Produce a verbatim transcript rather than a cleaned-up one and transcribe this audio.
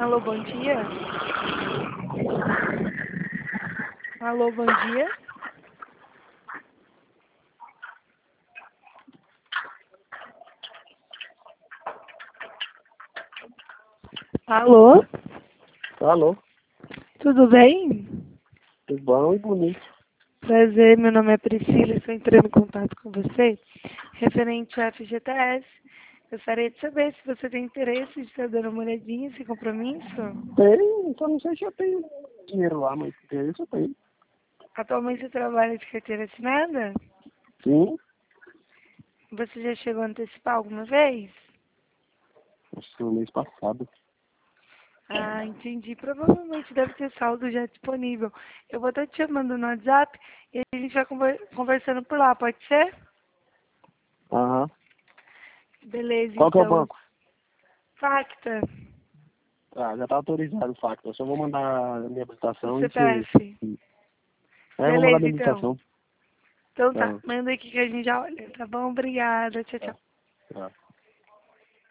Alô, bom dia. Alô, bom dia. Alô? Alô, Tudo bem? tudo bom e bonito. Prazer, meu nome é Priscila, estou entrando em contato com você referente ao F G T S. Gostaria de saber se você tem interesse de estar dando uma olhadinha sem compromisso. Tem, só não sei se eu tenho dinheiro lá, mas interesse eu tenho. Atualmente você trabalha de carteira assinada? Sim, Você já chegou a antecipar alguma vez? acho que no mês passado. Ah, entendi. Provavelmente deve ter saldo já disponível. Eu vou estar te chamando no WhatsApp e a gente vai conver- conversando por lá, pode ser? Aham. Beleza, Qual que é o então. banco? Facta, Ah, já tá autorizado o facto. Eu só vou mandar a minha habilitação e você... C P F. É, eu vou mandar a Beleza, minha então. habilitação. Então tá, Tá, manda aqui que a gente já olha, tá bom? Obrigada, tchau, tchau. tá, tá.